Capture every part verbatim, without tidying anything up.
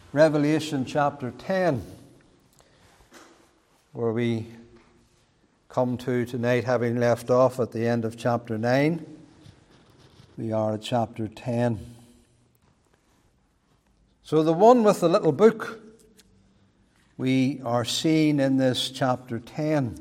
Revelation chapter ten, where we come to tonight, having left off at the end of chapter nine. We are at chapter ten. So the one with the little book we are seeing in this chapter ten.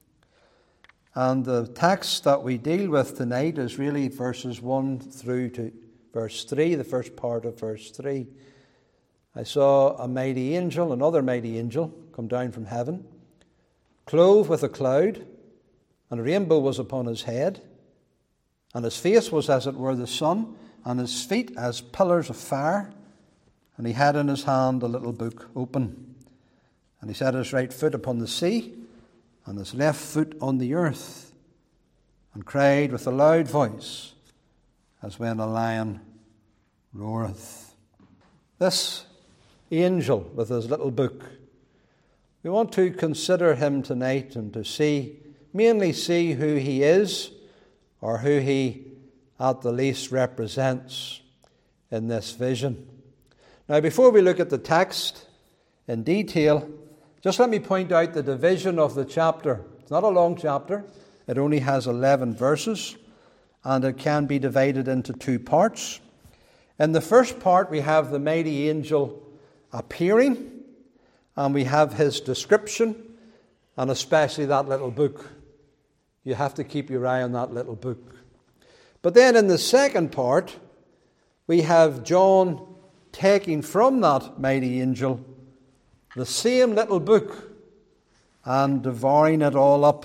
And the text that we deal with tonight is really verses one through to verse three, the first part of verse three. I saw a mighty angel, another mighty angel, come down from heaven, clothed with a cloud, and a rainbow was upon his head, and his face was as it were the sun, and his feet as pillars of fire, and he had in his hand a little book open. And he set his right foot upon the sea, and his left foot on the earth, and cried with a loud voice, as when a lion roareth. This angel with his little book, we want to consider him tonight and to see, mainly see who he is, or who he at the least represents in this vision. Now, before we look at the text in detail, just let me point out the division of the chapter. It's not a long chapter. It only has eleven verses, and it can be divided into two parts. In the first part, we have the mighty angel appearing, and we have his description, and especially that little book. You have to keep your eye on that little book. But then in the second part, we have John taking from that mighty angel the same little book and devouring it all up.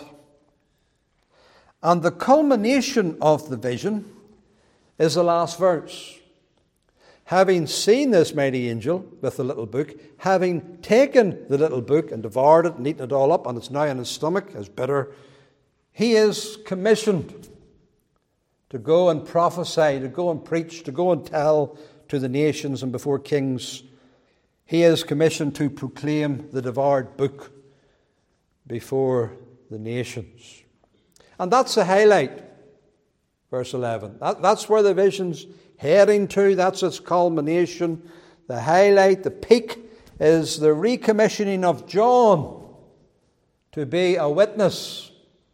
And the culmination of the vision is the last verse. Having seen this mighty angel with the little book, having taken the little book and devoured it and eaten it all up, and it's now in his stomach as bitter, he is commissioned to go and prophesy, to go and preach, to go and tell to the nations and before kings. He is commissioned to proclaim the devoured book before the nations. And that's the highlight, verse eleven. That, that's where the vision's heading to. That's its culmination. The highlight, the peak, is the recommissioning of John to be a witness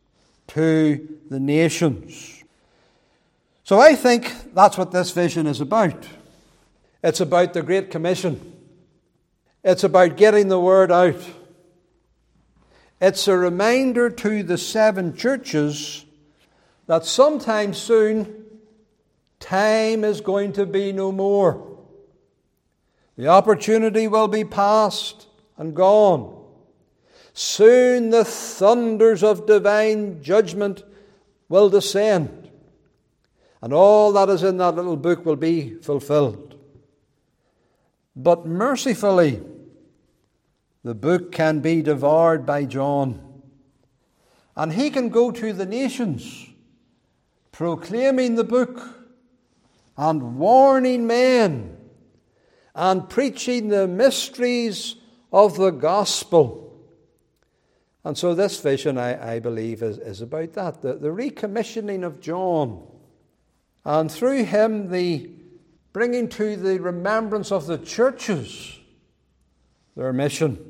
to the nations. So I think that's what this vision is about. It's about the Great Commission. It's about getting the word out. It's a reminder to the seven churches that sometime soon, time is going to be no more. The opportunity will be past and gone. Soon the thunders of divine judgment will descend, and all that is in that little book will be fulfilled. But mercifully, the book can be devoured by John, and he can go to the nations proclaiming the book and warning men and preaching the mysteries of the gospel. And so this vision, I, I believe, is, is about that, the, the recommissioning of John, and through him the bringing to the remembrance of the churches their mission.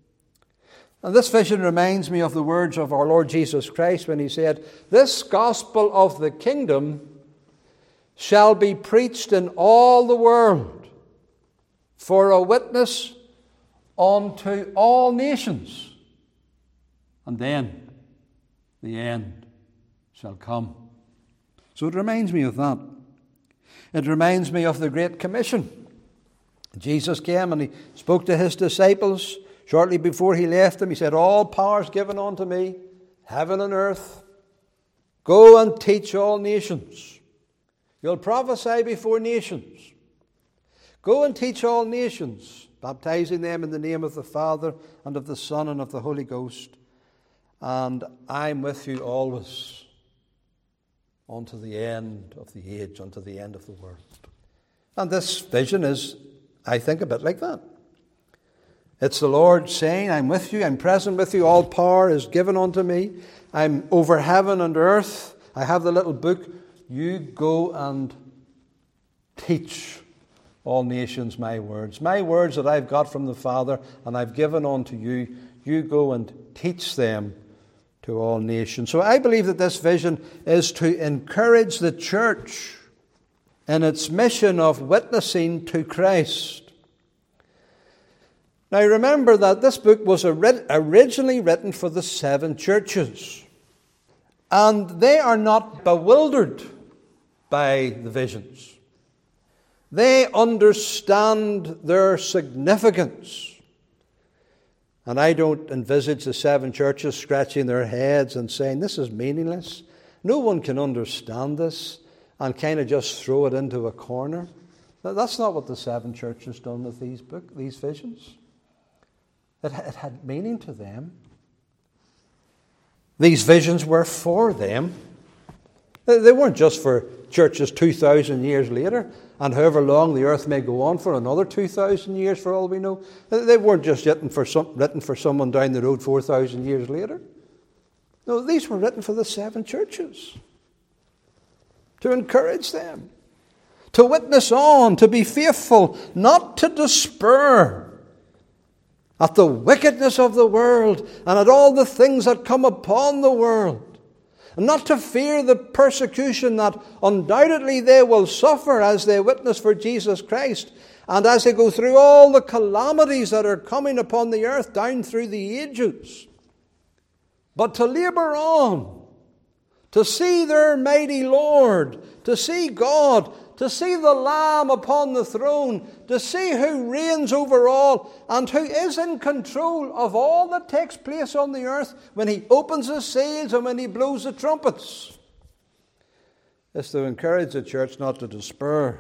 And this vision reminds me of the words of our Lord Jesus Christ when he said, "This gospel of the kingdom shall be preached in all the world for a witness unto all nations, and then the end shall come." So it reminds me of that. It reminds me of the Great Commission. Jesus came and he spoke to his disciples shortly before he left them. He said, "All power is given unto me, heaven and earth. Go and teach all nations. You'll prophesy before nations. Go and teach all nations, baptizing them in the name of the Father and of the Son and of the Holy Ghost. And I'm with you always, unto the end of the age, unto the end of the world." And this vision is, I think, a bit like that. It's the Lord saying, "I'm with you, I'm present with you, all power is given unto me. I'm over heaven and earth. I have the little book. You go and teach all nations my words. My words that I've got from the Father and I've given unto you, you go and teach them to all nations. So I believe that this vision is to encourage the church in its mission of witnessing to Christ. Now remember that this book was originally written for the seven churches. And they are not bewildered by the visions. They understand their significance. And I don't envisage the seven churches scratching their heads and saying, this is meaningless. No one can understand this, and kind of just throw it into a corner. That's not what the seven churches done with these book, these visions. It, it had meaning to them. These visions were for them. They weren't just for churches two thousand years later, and however long the earth may go on for another two thousand years for all we know. They weren't just written for, some, written for someone down the road four thousand years later. No, these were written for the seven churches. To encourage them. To witness on, to be faithful, not to despair at the wickedness of the world and at all the things that come upon the world. And not to fear the persecution that undoubtedly they will suffer as they witness for Jesus Christ and as they go through all the calamities that are coming upon the earth down through the ages. But to labour on, to see their mighty Lord, to see God, to see the Lamb upon the throne, to see who reigns over all and who is in control of all that takes place on the earth when he opens the seals and when he blows the trumpets. It's to encourage the church not to despair,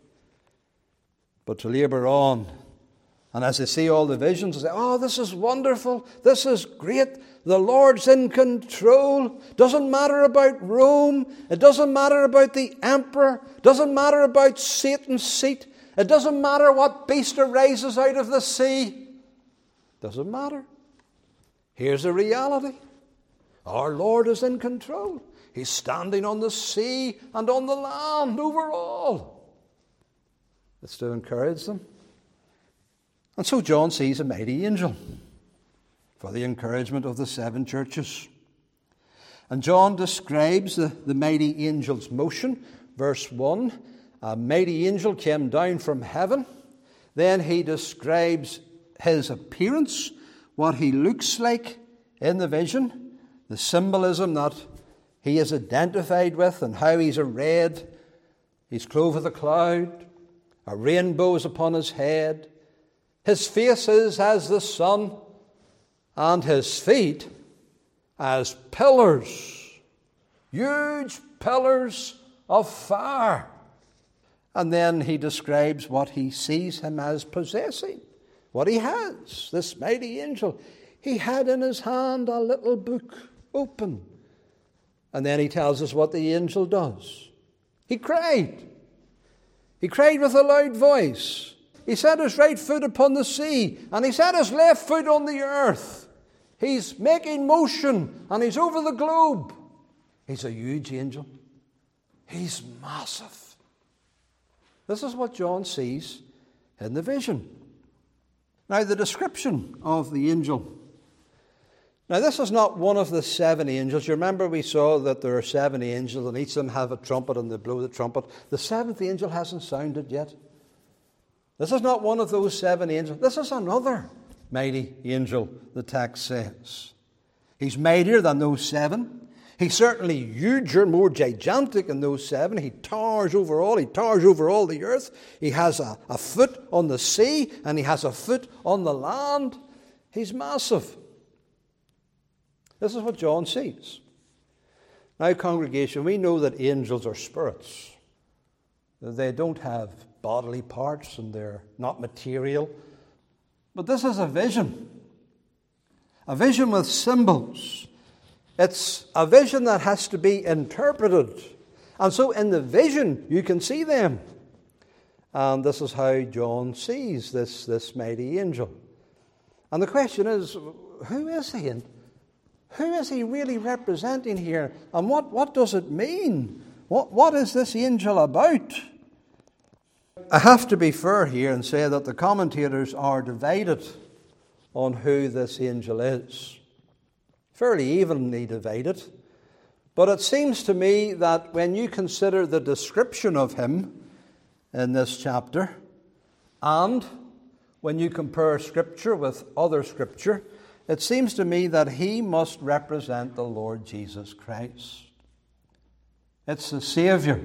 but to labour on. And as they see all the visions, they say, oh, this is wonderful, this is great, the Lord's in control. Doesn't matter about Rome, it doesn't matter about the emperor, doesn't matter about Satan's seat, it doesn't matter what beast arises out of the sea. Doesn't matter. Here's the reality. Our Lord is in control. He's standing on the sea and on the land over all. It's to encourage them. And so John sees a mighty angel for the encouragement of the seven churches. And John describes the, the mighty angel's motion. Verse one, a mighty angel came down from heaven. Then he describes his appearance, what he looks like in the vision, the symbolism that he is identified with and how he's arrayed. He's clothed with a cloud, a rainbow is upon his head. His face is as the sun, and his feet as pillars, huge pillars of fire. And then he describes what he sees him as possessing, what he has, this mighty angel. He had in his hand a little book open. And then he tells us what the angel does. He cried. He cried with a loud voice. He set his right foot upon the sea, and he set his left foot on the earth. He's making motion, and he's over the globe. He's a huge angel. He's massive. This is what John sees in the vision. Now, the description of the angel. Now, this is not one of the seven angels. You remember we saw that there are seven angels, and each of them have a trumpet, and they blow the trumpet. The seventh angel hasn't sounded yet. This is not one of those seven angels. This is another mighty angel, the text says. He's mightier than those seven. He's certainly huger, more gigantic than those seven. He towers over all. He towers over all the earth. He has a, a foot on the sea, and he has a foot on the land. He's massive. This is what John sees. Now, congregation, we know that angels are spirits. They don't have bodily parts and they're not material. But this is a vision. A vision with symbols. It's a vision that has to be interpreted. And so in the vision, you can see them. And this is how John sees this, this mighty angel. And the question is, who is he? And who is he really representing here? And what, what does it mean? What, what is this angel about? I have to be fair here and say that the commentators are divided on who this angel is. Fairly evenly divided. But it seems to me that when you consider the description of him in this chapter, and when you compare Scripture with other Scripture, it seems to me that he must represent the Lord Jesus Christ. It's the Saviour.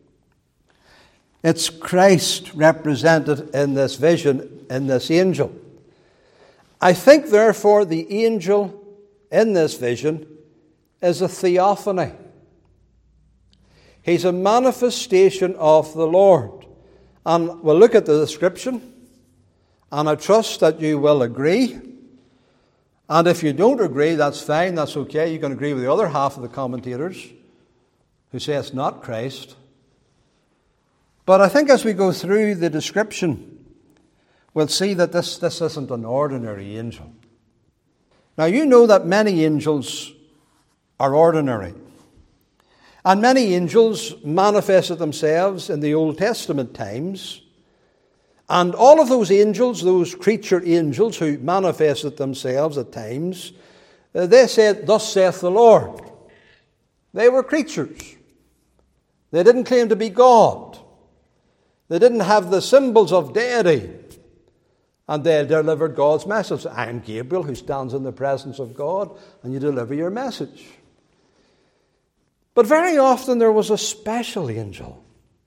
It's Christ represented in this vision, in this angel. I think, therefore, the angel in this vision is a theophany. He's a manifestation of the Lord. And we'll look at the description, and I trust that you will agree. And if you don't agree, that's fine, that's okay. You can agree with the other half of the commentators who say it's not Christ. But I think as we go through the description, we'll see that this, this isn't an ordinary angel. Now, you know that many angels are ordinary. And many angels manifested themselves in the Old Testament times. And all of those angels, those creature angels who manifested themselves at times, they said, "Thus saith the Lord." They were creatures. They didn't claim to be God. They didn't have the symbols of deity. And they delivered God's message. I am Gabriel, who stands in the presence of God, and you deliver your message. But very often there was a special angel.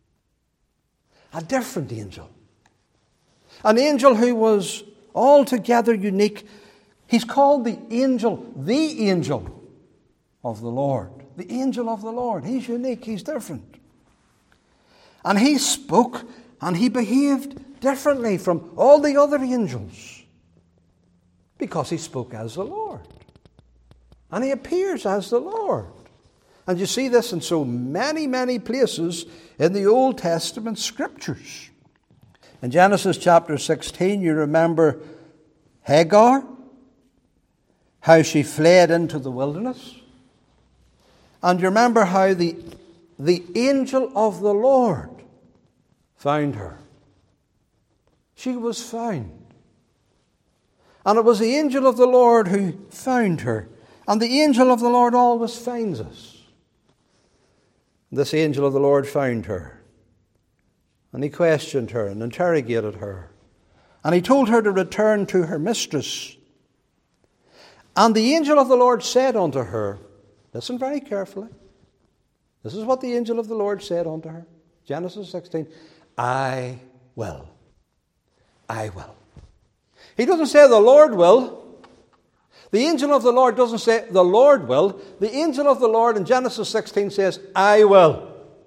A different angel. An angel who was altogether unique. He's called the angel, the angel of the Lord. The angel of the Lord. He's unique, he's different. And he spoke and he behaved differently from all the other angels because he spoke as the Lord. And he appears as the Lord. And you see this in so many, many places in the Old Testament Scriptures. In Genesis chapter sixteen, you remember Hagar, how she fled into the wilderness. And you remember how the, the angel of the Lord found her. She was found. And it was the angel of the Lord who found her. And the angel of the Lord always finds us. This angel of the Lord found her. And he questioned her and interrogated her. And he told her to return to her mistress. And the angel of the Lord said unto her, listen very carefully. This is what the angel of the Lord said unto her. Genesis sixteen. I will. I will. He doesn't say the Lord will. The angel of the Lord doesn't say the Lord will. The angel of the Lord in Genesis sixteen says, I will.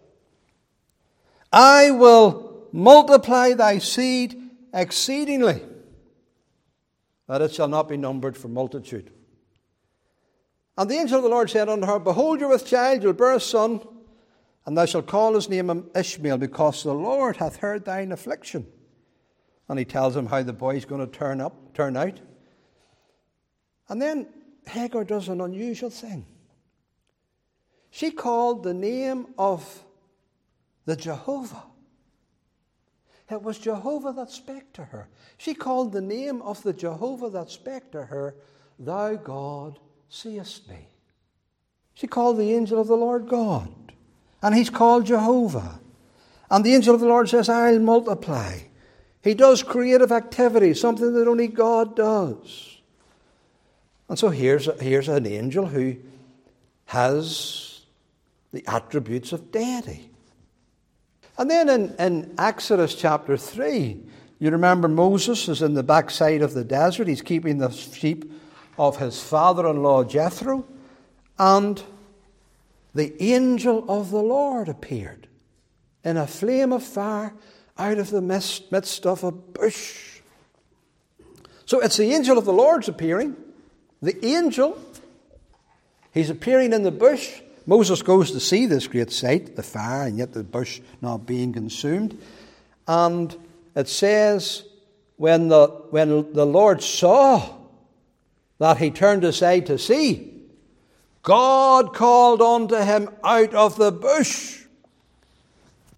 I will multiply thy seed exceedingly, that it shall not be numbered for multitude. And the angel of the Lord said unto her, behold, you are with child, you'll bear a son, and thou shalt call his name Ishmael, because the Lord hath heard thine affliction. And he tells him how the boy's going to turn up, turn out. And then Hagar does an unusual thing. She called the name of the Jehovah. It was Jehovah that spake to her. She called the name of the Jehovah that spake to her, Thou God seest me. She called the angel of the Lord God. And he's called Jehovah. And the angel of the Lord says, I'll multiply. He does creative activity, something that only God does. And so here's, here's an angel who has the attributes of deity. And then in, in Exodus chapter three, you remember Moses is in the backside of the desert. He's keeping the sheep of his father-in-law Jethro. And the angel of the Lord appeared in a flame of fire out of the midst, midst of a bush. So it's the angel of the Lord's appearing. The angel, he's appearing in the bush. Moses goes to see this great sight, the fire, and yet the bush not being consumed. And it says, when the, when the Lord saw that he turned aside to see, God called unto him out of the bush.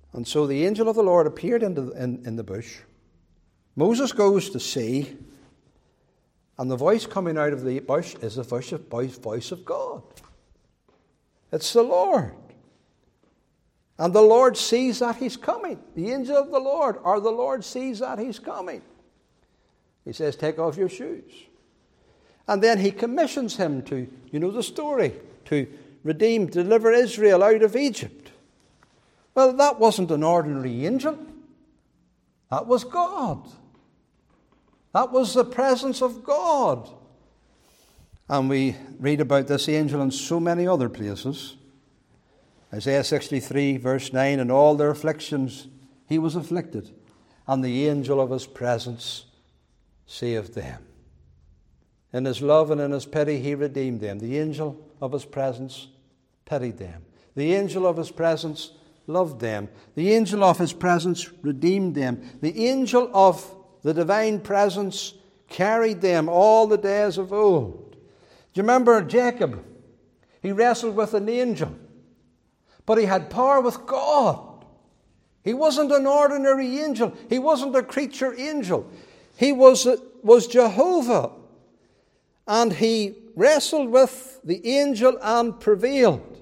And so the angel of the Lord appeared in the, in, in the bush. Moses goes to see, and the voice coming out of the bush is the voice of, voice of God. It's the Lord. And the Lord sees that he's coming. The angel of the Lord, or the Lord sees that he's coming. He says, take off your shoes. And then he commissions him to, you know the story, to redeem, deliver Israel out of Egypt. Well, that wasn't an ordinary angel. That was God. That was the presence of God. And we read about this angel in so many other places. Isaiah sixty-three, verse nine, in all their afflictions he was afflicted, and the angel of his presence saved them. In his love and in his pity he redeemed them. The angel of his presence pitied them. The angel of his presence loved them. The angel of his presence redeemed them. The angel of the divine presence carried them all the days of old. Do you remember Jacob? He wrestled with an angel, but he had power with God. He wasn't an ordinary angel. He wasn't a creature angel. He was, was Jehovah. And he wrestled with the angel and prevailed.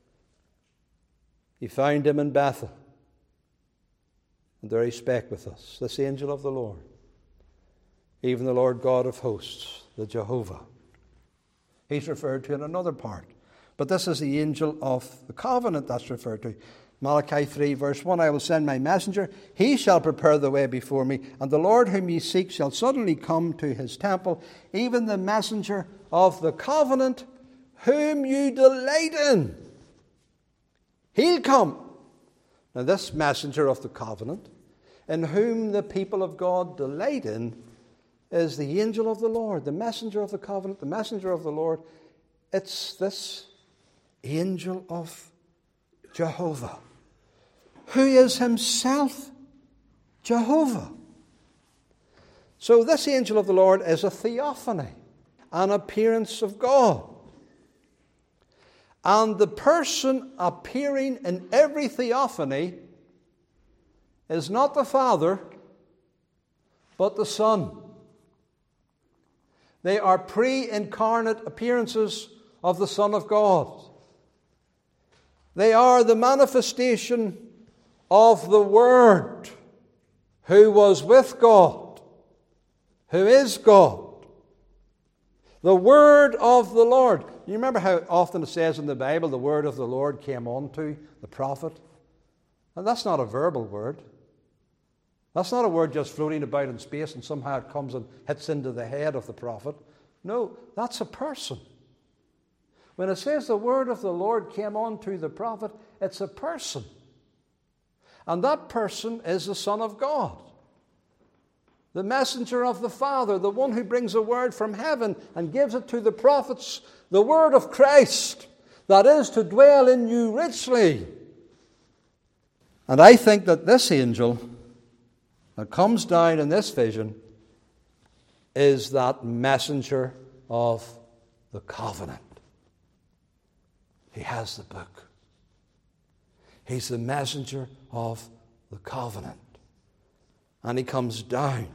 He found him in Bethel. And there he spake with us, this angel of the Lord, even the Lord God of hosts, the Jehovah. He's referred to in another part. But this is the angel of the covenant that's referred to. Malachi three, verse one, I will send my messenger. He shall prepare the way before me. And the Lord whom ye seek shall suddenly come to his temple, even the messenger of the covenant whom you delight in. He'll come. Now this messenger of the covenant, in whom the people of God delight in, is the angel of the Lord, the messenger of the covenant, the messenger of the Lord. It's this angel of Jehovah, who is himself Jehovah. So this angel of the Lord is a theophany, an appearance of God. And the person appearing in every theophany is not the Father, but the Son. They are pre-incarnate appearances of the Son of God. They are the manifestation of the Word, who was with God, who is God. The Word of the Lord. You remember how often it says in the Bible, the Word of the Lord came unto the prophet? And that's not a verbal word. That's not a word just floating about in space and somehow it comes and hits into the head of the prophet. No, that's a person. When it says the word of the Lord came unto the prophet, it's a person. And that person is the Son of God, the messenger of the Father, the one who brings a word from heaven and gives it to the prophets, the word of Christ, that is to dwell in you richly. And I think that this angel that comes down in this vision is that messenger of the covenant. He has the book. He's the messenger of the covenant. And he comes down.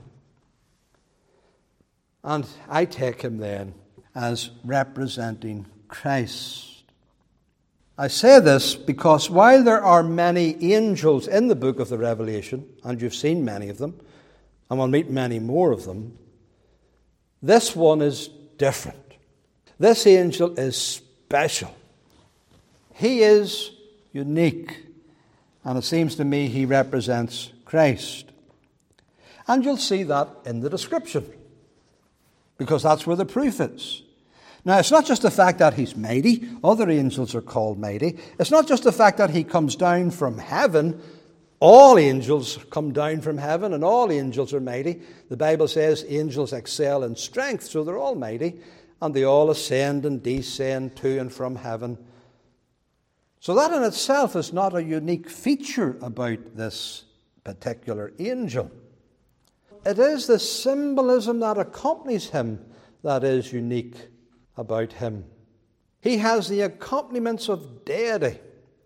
And I take him then as representing Christ. I say this because while there are many angels in the book of the Revelation, and you've seen many of them, and we'll meet many more of them, this one is different. This angel is special. He is unique. And it seems to me he represents Christ. And you'll see that in the description, because that's where the proof is. Now, it's not just the fact that he's mighty. Other angels are called mighty. It's not just the fact that he comes down from heaven. All angels come down from heaven, and all angels are mighty. The Bible says angels excel in strength, so they're all mighty, and they all ascend and descend to and from heaven. So that in itself is not a unique feature about this particular angel. It is the symbolism that accompanies him that is unique about him. He has the accompaniments of deity.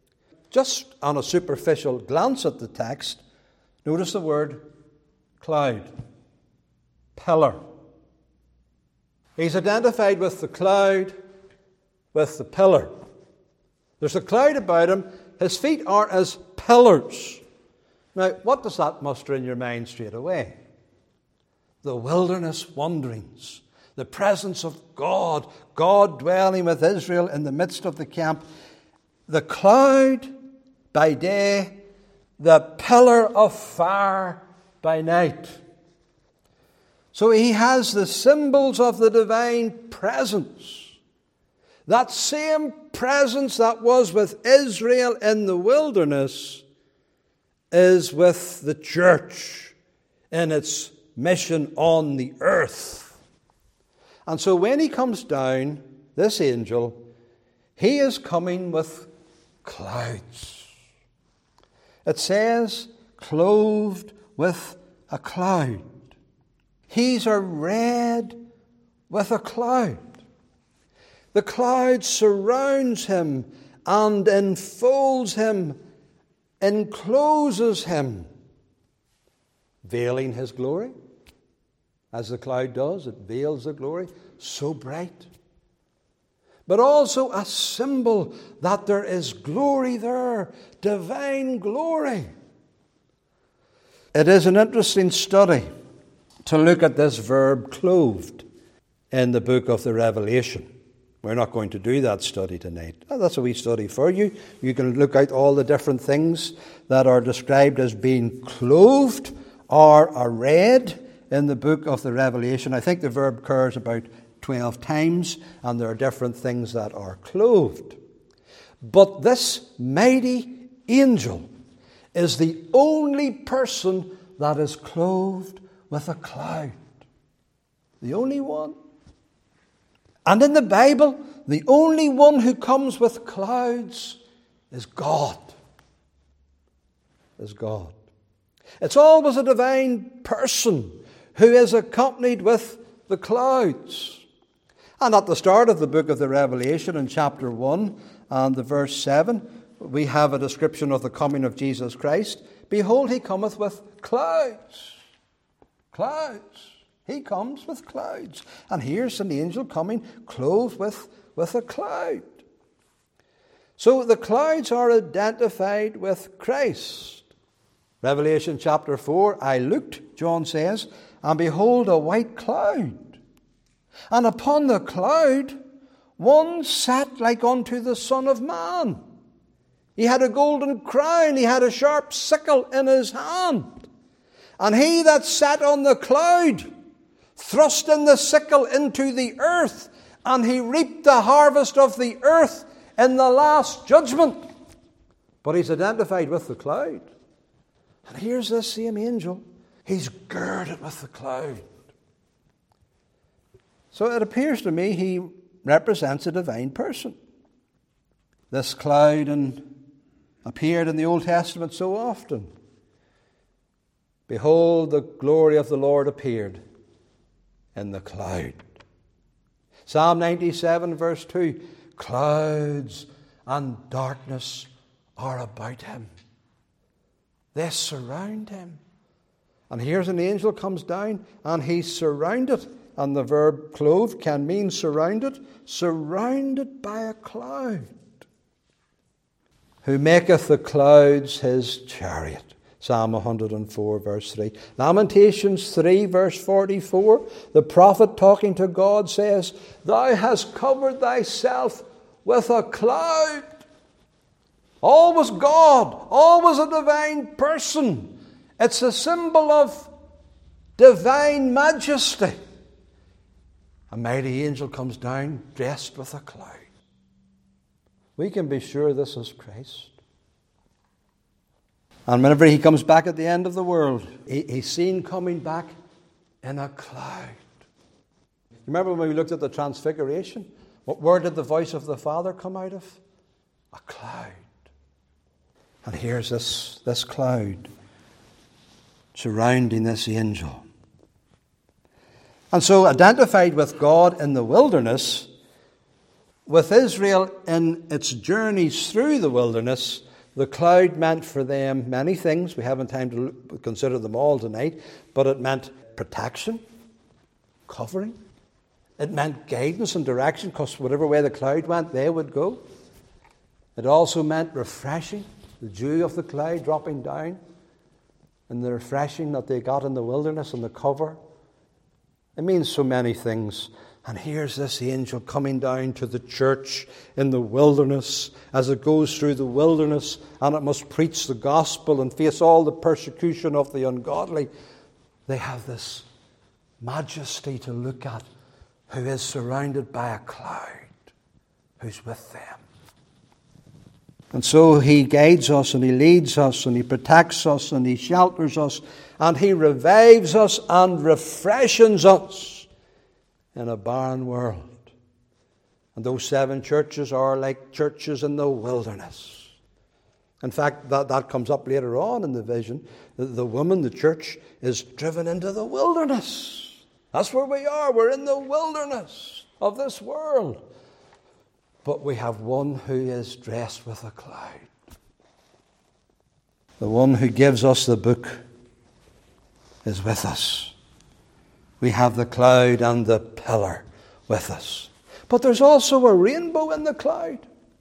just on a superficial glance at the text, notice the word cloud, pillar. He's identified with the cloud, with the pillar. There's a cloud about him. His feet are as pillars. Now, what does that muster in your mind straight away? The wilderness wanderings, the presence of God, God dwelling with Israel in the midst of the camp. The cloud by day, the pillar of fire by night. So he has the symbols of the divine presence. That same presence that was with Israel in the wilderness is with the church in its mission on the earth. And so when he comes down, this angel, he is coming with clouds. It says, clothed with a cloud. He's a red with a cloud. The cloud surrounds him and enfolds him, encloses him, veiling his glory. As the cloud does, it veils the glory, so bright. But also a symbol that there is glory there, divine glory. It is an interesting study to look at this verb clothed in the book of the Revelation. We're not going to do that study tonight. That's a wee study for you. You can look out all the different things that are described as being clothed or arrayed in the book of the Revelation. I think the verb occurs about twelve times, and there are different things that are clothed. But this mighty angel is the only person that is clothed with a cloud. The only one. And in the Bible, the only one who comes with clouds is God. Is God. It's always a divine person who is accompanied with the clouds. And at the start of the book of the Revelation, in chapter one and the verse seven, we have a description of the coming of Jesus Christ. Behold, he cometh with clouds. Clouds. He comes with clouds. And here's an angel coming clothed with, with a cloud. So the clouds are identified with Christ. Revelation chapter four, I looked, John says, and behold a white cloud. And upon the cloud one sat like unto the Son of Man. He had a golden crown, he had a sharp sickle in his hand. And he that sat on the cloud thrust in the sickle into the earth, and he reaped the harvest of the earth in the last judgment. But he's identified with the cloud. And here's this same angel. He's girded with the cloud. So it appears to me he represents a divine person. This cloud and appeared in the Old Testament so often. Behold, the glory of the Lord appeared in the cloud. Psalm ninety-seven, verse two, clouds and darkness are about him. They surround him. And here's an angel comes down, and he's surrounded. And the verb clothed can mean surrounded. Surrounded by a cloud. Who maketh the clouds his chariot. Psalm one hundred four, verse three. Lamentations three, verse forty-four. The prophet talking to God says, Thou hast covered thyself with a cloud. Always God. Always a divine person. It's a symbol of divine majesty. A mighty angel comes down dressed with a cloud. We can be sure this is Christ. And whenever he comes back at the end of the world, he, he's seen coming back in a cloud. Remember when we looked at the transfiguration? What word did the voice of the Father come out of? A cloud. And here's this, this cloud surrounding this angel. And so identified with God in the wilderness, with Israel in its journeys through the wilderness, The cloud meant for them many things. We haven't time to consider them all tonight. But it meant protection, covering. It meant guidance and direction, because whatever way the cloud went, they would go. It also meant refreshing, the dew of the cloud dropping down, and the refreshing that they got in the wilderness and the cover. It means so many things. And here's this angel coming down to the church in the wilderness as it goes through the wilderness, and it must preach the gospel and face all the persecution of the ungodly. They have this majesty to look at, who is surrounded by a cloud, who's with them. And so he guides us and he leads us and he protects us and he shelters us and he revives us and refreshes us in a barren world. And those seven churches are like churches in the wilderness. In fact, that, that comes up later on in the vision. The, the woman, the church, is driven into the wilderness. That's where we are. We're in the wilderness of this world. But we have one who is dressed with a cloud. The one who gives us the book is with us. We have the cloud and the pillar with us. But there's also a rainbow in the cloud.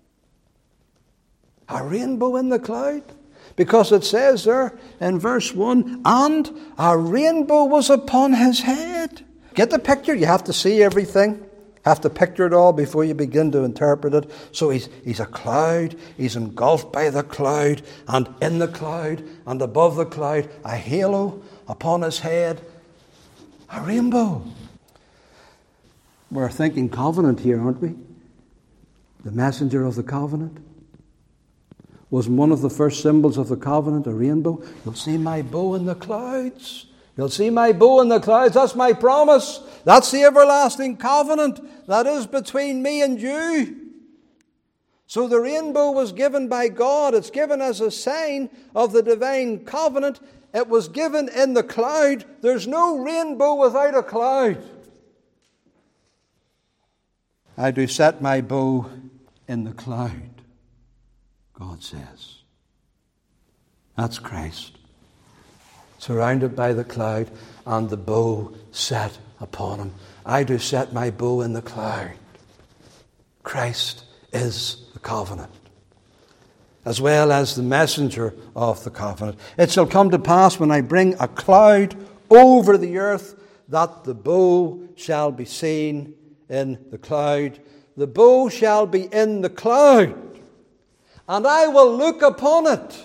A rainbow in the cloud. Because it says there in verse one, and a rainbow was upon his head. Get the picture? You have to see everything. Have to picture it all before you begin to interpret it. So he's, he's a cloud. He's engulfed by the cloud. And in the cloud and above the cloud, a halo upon his head. A rainbow. We're thinking covenant here, aren't we? The messenger of the covenant. Was one of the first symbols of the covenant a rainbow? You'll see my bow in the clouds. You'll see my bow in the clouds. That's my promise. That's the everlasting covenant that is between me and you. So the rainbow was given by God. It's given as a sign of the divine covenant. It was given in the cloud. There's no rainbow without a cloud. I do set my bow in the cloud, God says. That's Christ. Surrounded by the cloud and the bow set upon him. I do set my bow in the cloud. Christ is the covenant, as well as the messenger of the covenant. It shall come to pass when I bring a cloud over the earth that the bow shall be seen in the cloud. The bow shall be in the cloud, and I will look upon it,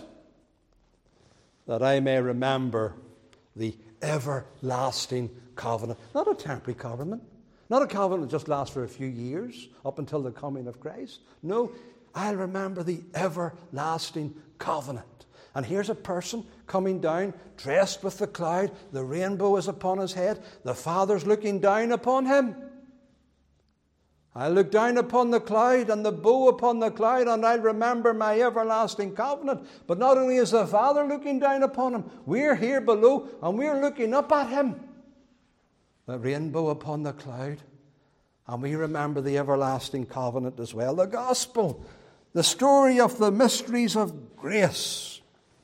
that I may remember the everlasting covenant. Not a temporary covenant. Not a covenant that just lasts for a few years, up until the coming of Christ. No, I'll remember the everlasting covenant. And here's a person coming down, dressed with the cloud. The rainbow is upon his head. The Father's looking down upon him. I'll look down upon the cloud and the bow upon the cloud, and I'll remember my everlasting covenant. But not only is the Father looking down upon him, we're here below and we're looking up at him. The rainbow upon the cloud. And we remember the everlasting covenant as well. The gospel. The story of the mysteries of grace.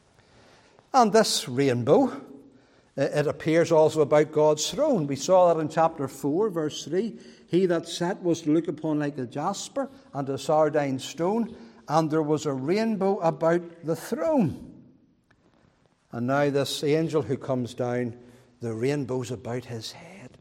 And this rainbow, it appears also about God's throne. We saw that in chapter four, verse three. He that sat was to look upon like a jasper and a sardine stone, and there was a rainbow about the throne. And now this angel who comes down, the rainbow's about his head.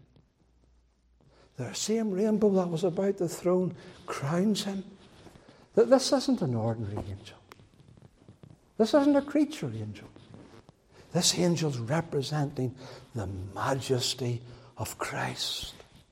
The same rainbow that was about the throne crowns him. This isn't an ordinary angel. This isn't a creature angel. This angel's representing the majesty of Christ.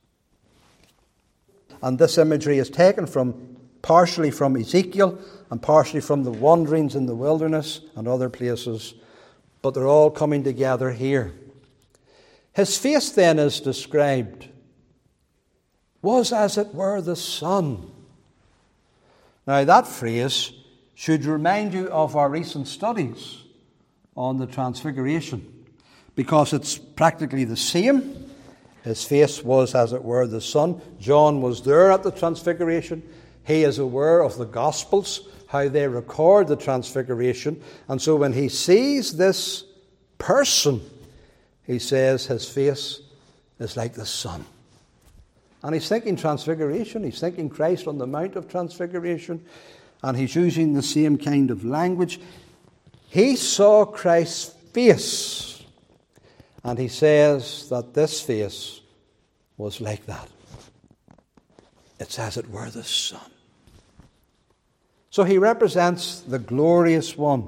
And this imagery is taken from partially from Ezekiel and partially from the wanderings in the wilderness and other places, but they're all coming together here. His face then is described, was as it were the sun. Now that phrase should remind you of our recent studies on the Transfiguration, because it's practically the same. His face was as it were the sun. John was there at the Transfiguration. He is aware of the Gospels, how they record the Transfiguration. And so when he sees this person, he says his face is like the sun. And he's thinking Transfiguration. He's thinking Christ on the Mount of Transfiguration. And he's using the same kind of language. He saw Christ's face. And he says that this face was like that. It's as it were the sun. So he represents the glorious one.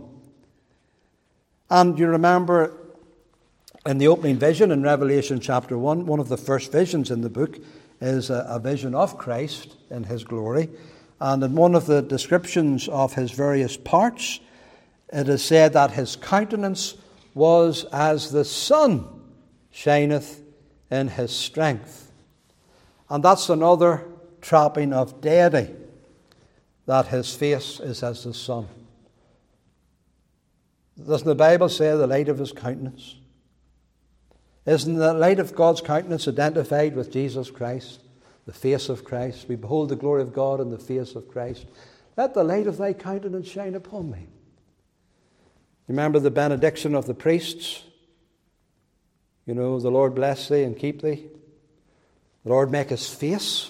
And you remember in the opening vision in Revelation chapter one, one of the first visions in the book is a, a vision of Christ in his glory. And in one of the descriptions of his various parts, it is said that his countenance was as the sun shineth in his strength. And that's another trapping of deity, that his face is as the sun. Doesn't the Bible say the light of his countenance? Isn't the light of God's countenance identified with Jesus Christ, the face of Christ? We behold the glory of God in the face of Christ. Let the light of thy countenance shine upon me. Remember the benediction of the priests? You know, the Lord bless thee and keep thee. The Lord make his face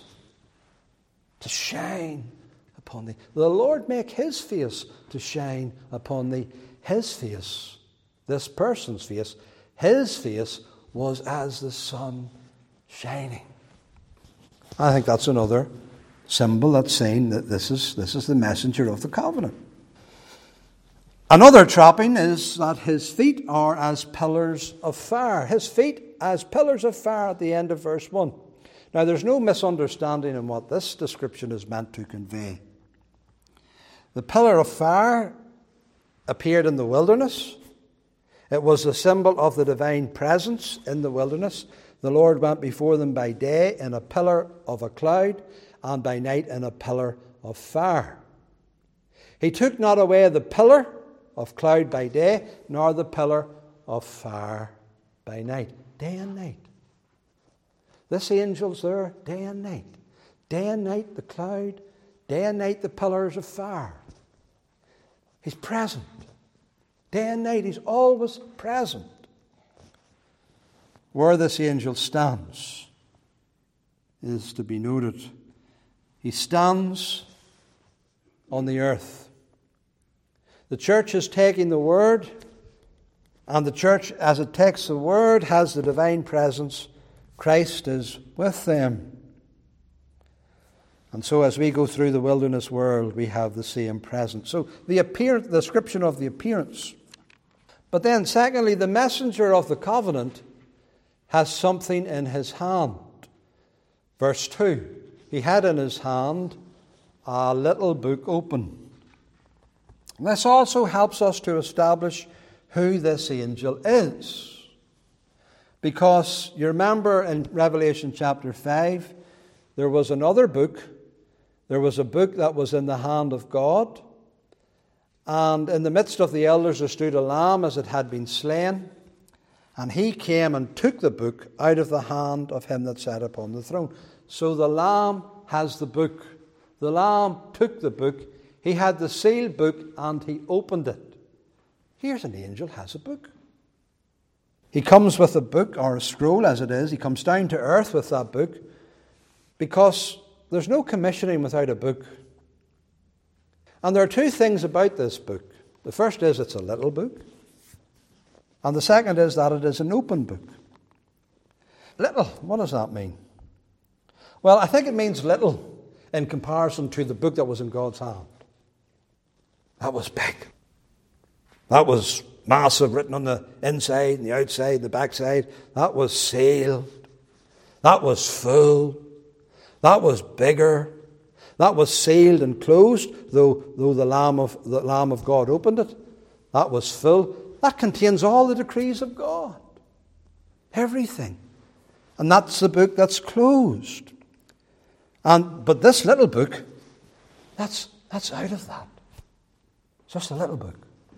to shine upon thee. The Lord make his face to shine upon thee. His face, this person's face, his face was as the sun shining. I think that's another symbol that's saying that this is, this is the messenger of the covenant. Another trapping is that his feet are as pillars of fire. His feet as pillars of fire at the end of verse one. Now, there's no misunderstanding in what this description is meant to convey. The pillar of fire appeared in the wilderness. It was a symbol of the divine presence in the wilderness. The Lord went before them by day in a pillar of a cloud, and by night in a pillar of fire. He took not away the pillar of cloud by day, nor the pillar of fire by night. Day and night. This angel's there day and night. Day and night the cloud, day and night the pillars of fire. He's present. Day and night he's always present. Where this angel stands is to be noted. He stands on the earth. The church is taking the word, and the church, as it takes the word, has the divine presence. Christ is with them. And so as we go through the wilderness world, we have the same presence. So the appear, the description of the appearance. But then secondly, the messenger of the covenant has something in his hand. Verse two, he had in his hand a little book open. This also helps us to establish who this angel is. Because you remember in Revelation chapter five, there was another book. There was a book that was in the hand of God. And in the midst of the elders there stood a lamb as it had been slain. And he came and took the book out of the hand of him that sat upon the throne. So the lamb has the book. The lamb took the book. He had the sealed book and he opened it. Here's an angel has a book. He comes with a book, or a scroll as it is. He comes down to earth with that book, because there's no commissioning without a book. And there are two things about this book. The first is it's a little book. And the second is that it is an open book. Little, what does that mean? Well, I think it means little in comparison to the book that was in God's hand. That was big. That was massive, written on the inside and the outside, the backside. That was sealed. That was full. That was bigger. That was sealed and closed, though, though the Lamb of the Lamb of God opened it. That was full. That contains all the decrees of God. Everything. And that's the book that's closed. And but this little book, that's that's out of that. It's just a little book.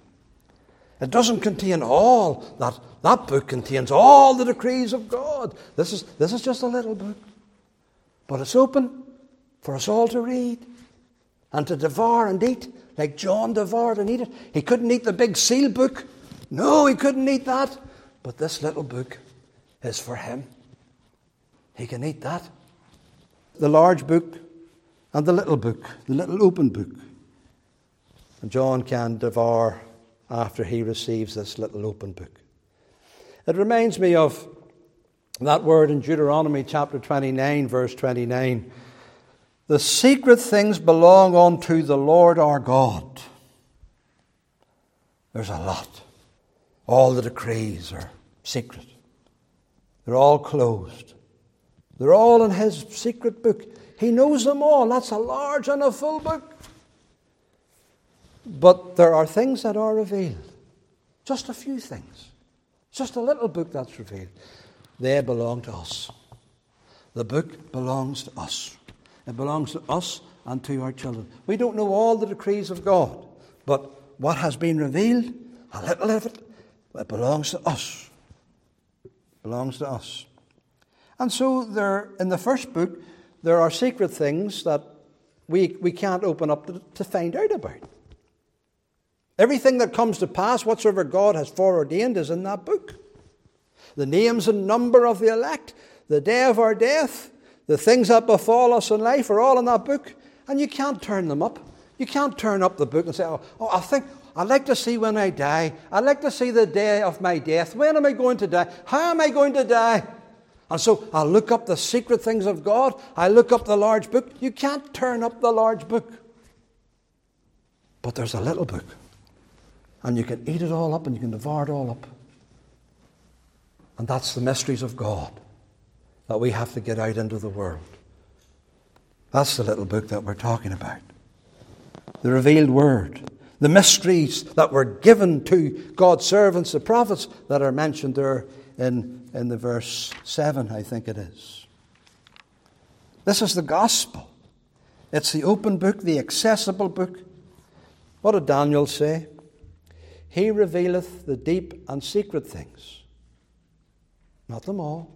It doesn't contain all that. That book contains all the decrees of God. This is this is just a little book. But it's open for us all to read. and to devour and eat, like John devoured and eat it. He couldn't eat the big seal book. No, he couldn't eat that. But this little book is for him. He can eat that. The large book and the little book, the little open book. And John can devour after he receives this little open book. It reminds me of that word in Deuteronomy chapter twenty-nine, verse twenty-nine. The secret things belong unto the Lord our God. There's a lot. All the decrees are secret. They're all closed. They're all in his secret book. He knows them all. That's a large and a full book. But there are things that are revealed. Just a few things. Just a little book that's revealed. They belong to us. The book belongs to us. It belongs to us and to our children. We don't know all the decrees of God, but what has been revealed, a little of it, it belongs to us. It belongs to us. And so there, in the first book, there are secret things that we, we can't open up to, to find out about. Everything that comes to pass, whatsoever God has foreordained, is in that book. The names and number of the elect, the day of our death, the things that befall us in life are all in that book. And you can't turn them up. You can't turn up the book and say, oh, oh I think, I'd like to see when I die. I'd like to see the day of my death. When am I going to die? How am I going to die? And so I'll look up the secret things of God. I look up the large book. You can't turn up the large book. But there's a little book. And you can eat it all up and you can devour it all up. And that's the mysteries of God that we have to get out into the world. That's the little book that we're talking about. The revealed word. The mysteries that were given to God's servants, the prophets, that are mentioned there in, in the verse seven, I think it is. This is the gospel. It's the open book, the accessible book. What did Daniel say? He revealeth the deep and secret things. Not them all.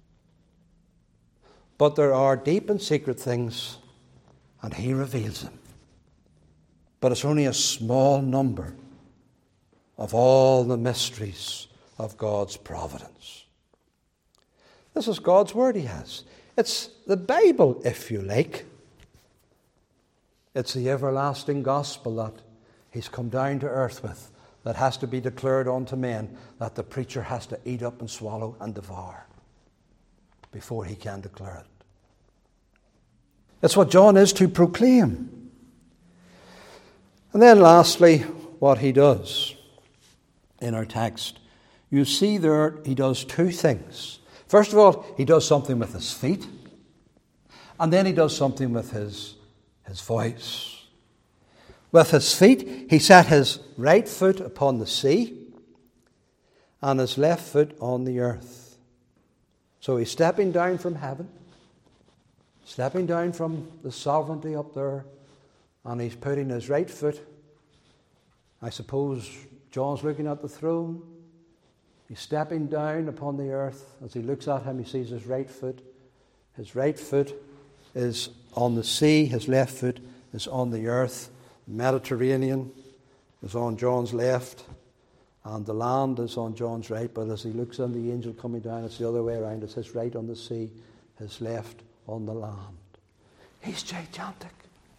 But there are deep and secret things, and he reveals them. But it's only a small number of all the mysteries of God's providence. This is God's word he has. It's the Bible, if you like. It's the everlasting gospel that he's come down to earth with, that has to be declared unto men, that the preacher has to eat up and swallow and devour before he can declare it. It's what John is to proclaim. And then lastly, what he does in our text. You see there, he does two things. First of all, he does something with his feet. And then he does something with his, his voice. With his feet, he set his right foot upon the sea and his left foot on the earth. So he's stepping down from heaven, stepping down from the sovereignty up there, and he's putting his right foot. I suppose John's looking at the throne. He's stepping down upon the earth. As he looks at him, he sees his right foot. His right foot is on the sea. His left foot is on the earth. The Mediterranean is on John's left, and the land is on John's right. But as he looks on the angel coming down, it's the other way around. It's his right on the sea, his left on the land. He's gigantic.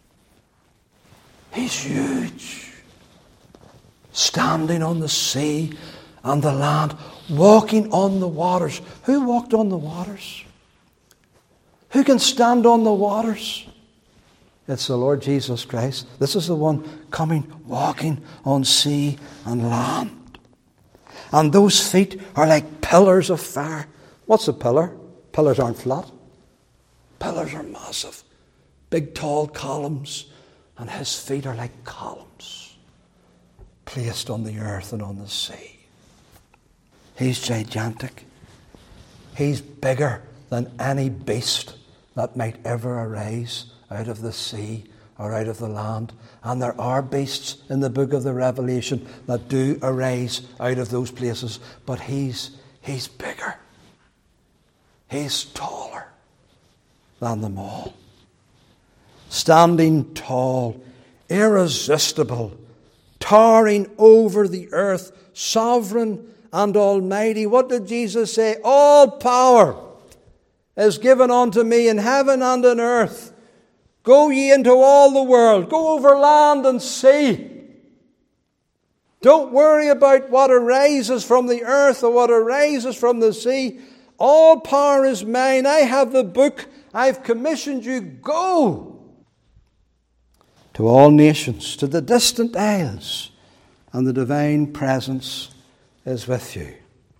He's huge. Standing on the sea and the land, walking on the waters. Who walked on the waters? Who can stand on the waters? It's the Lord Jesus Christ. This is the one coming, walking on sea and land. And those feet are like pillars of fire. What's a pillar? Pillars aren't flat. Pillars are massive. Big, tall columns. And his feet are like columns placed on the earth and on the sea. He's gigantic. He's bigger than any beast that might ever arise out of the sea or out of the land. And there are beasts in the book of the Revelation that do arise out of those places. But he's, he's bigger. He's taller than them all. Standing tall irresistible, towering over the earth, sovereign and almighty. What did Jesus say? All power is given unto me in heaven and in earth. Go ye into all the world. Go over land and sea. Don't worry about what arises from the earth or what arises from the sea. All power is mine. I have the book. I've commissioned you. Go to all nations, to the distant isles, and the divine presence is with you.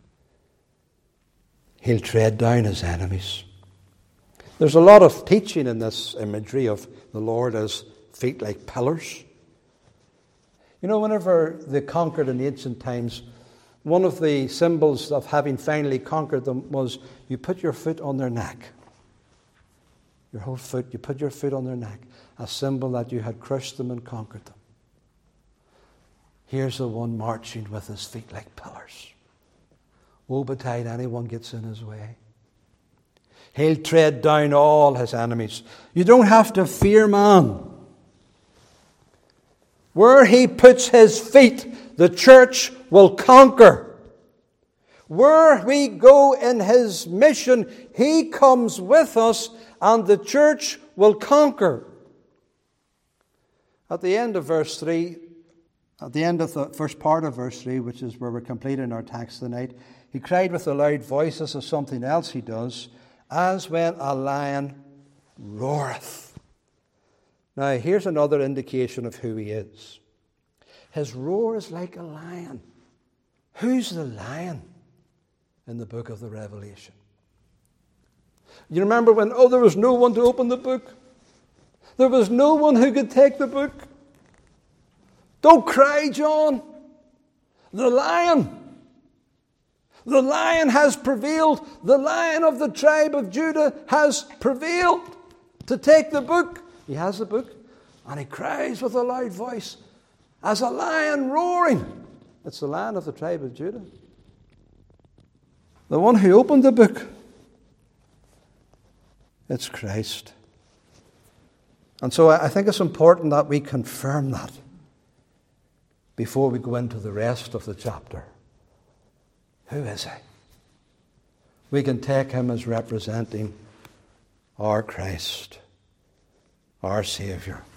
He'll tread down his enemies. There's a lot of teaching in this imagery of the Lord as feet like pillars. You know, whenever they conquered in ancient times, one of the symbols of having finally conquered them was you put your foot on their neck. Your whole foot, you put your foot on their neck. A symbol that you had crushed them and conquered them. Here's the one marching with his feet like pillars. Woe betide anyone gets in his way. He'll tread down all his enemies. You don't have to fear man. Where he puts his feet, the church will conquer. Where we go in his mission, he comes with us and the church will conquer. At the end of verse three, at the end of the first part of verse three, which is where we're completing our text tonight, he cried with a loud voice. This is something else he does. As when a lion roareth. Now, here's another indication of who he is. His roar is like a lion. Who's the lion in the book of the Revelation? You remember when, oh, there was no one to open the book? There was no one who could take the book? Don't cry, John. The lion. The lion has prevailed. The Lion of the tribe of Judah has prevailed to take the book. He has the book, and he cries with a loud voice, as a lion roaring. It's the Lion of the tribe of Judah. The one who opened the book. It's Christ. And so I think it's important that we confirm that before we go into the rest of the chapter. Who is he? We can take him as representing our Christ, our Saviour.